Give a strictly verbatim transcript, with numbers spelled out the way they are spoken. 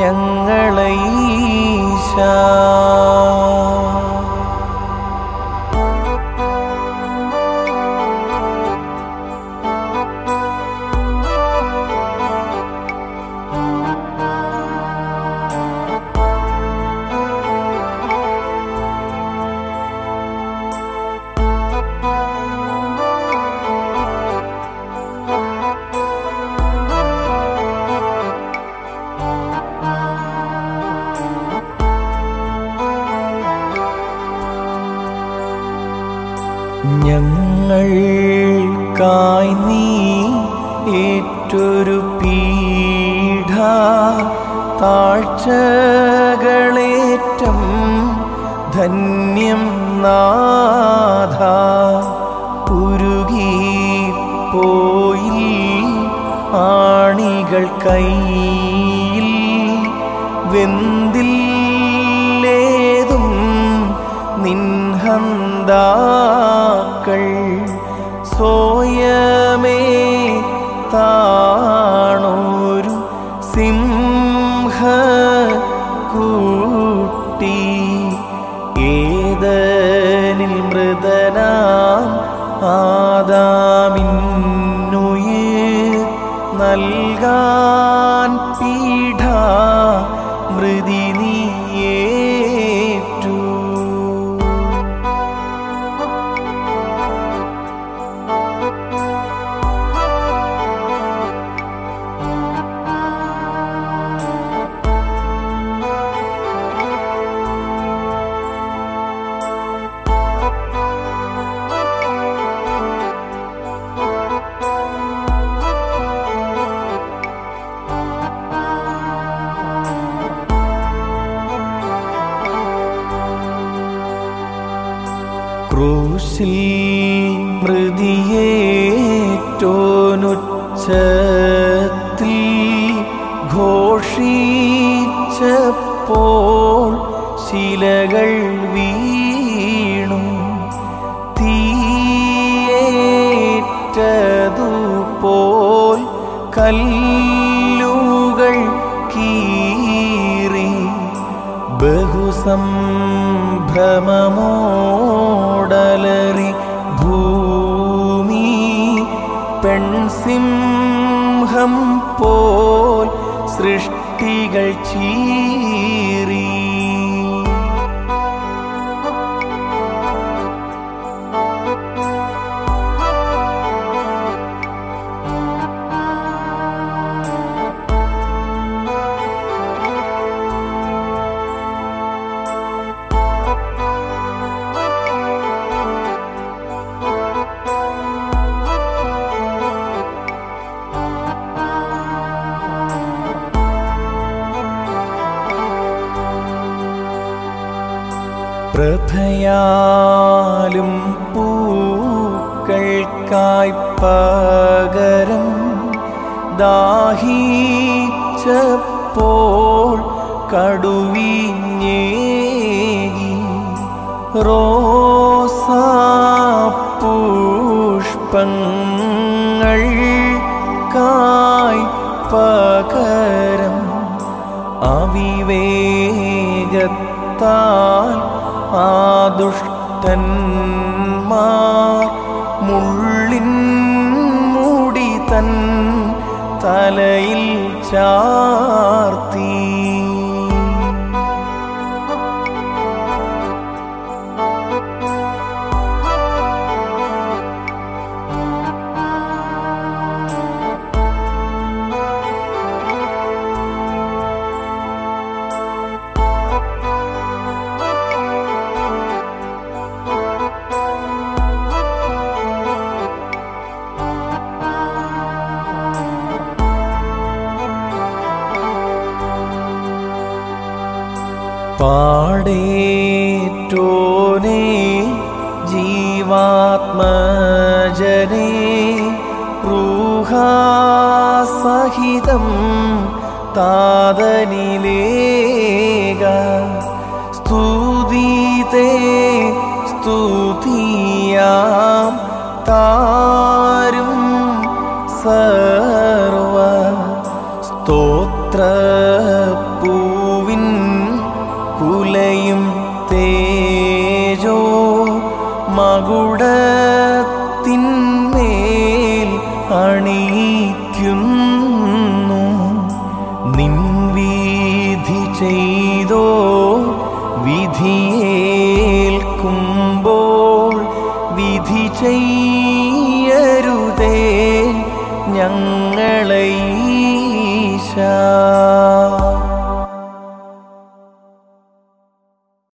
ഞങ്ങളീശാ. ഞങ്ങൾക്കായി നീ ഏറ്റൊരു പീഡ, താഴ്ചകളേറ്റം ധന്യം നാഥ. ഉരുകിപ്പോയി ആണികൾ കയ്യിൽ വെന്തില്ലേതും നിൻഹന്താക്കൾ സ്വയമേ താണൊരു സിംഹ കൂട്ടി. ഏദനിൽ മൃതനാം ആദാമിന്നുയിർ നൽകാൻ പീഡ മൃതി നീയേറ്റു. ക്രൂശിൽ മൃതിയേറ്റോനുച്ചത്തിൽ ഘോഷിച്ചപ്പോൾ ശിലകൾ വീണു. തീയേറ്റതുപോൽ കല്ലുകൾ കീറി. ബഹുസംഭ്രമമോടലറി ഭൂമി. പെൺസിംഹം പോൽ സൃഷ്ടികൾ ചീറി. പ്രഭയാലും പൂക്കൾക്കായി പകരം ദാഹിച്ചപ്പോൾ കടുവീഞ്ഞേകി. റോസാപുഷ്പങ്ങൾക്കായി പകരം അവിവേകത്താൽ ആ ദുഷ്ടന്മാർ മുള്ളിൻ മുടി തൻ തലയിൽ ചാർത്തി. പാടേറ്റോനെ ജീവാത്മജനെ റൂഹാസഹിതം താതനിലേക. സ്തുതിതേ സ്തുതിയാം താരും സർവ സ്തോത്ര പൂവിൻ കുലയും തേജോ മകുടത്തിന്മേൽ അണിയിക്കുന്നു. നിൻ വിധി ചെയ്തോ വിധിയേൽക്കുമ്പോൾ വിധി ചെയ്യരുതേ ഞങ്ങളെ ഈശാ.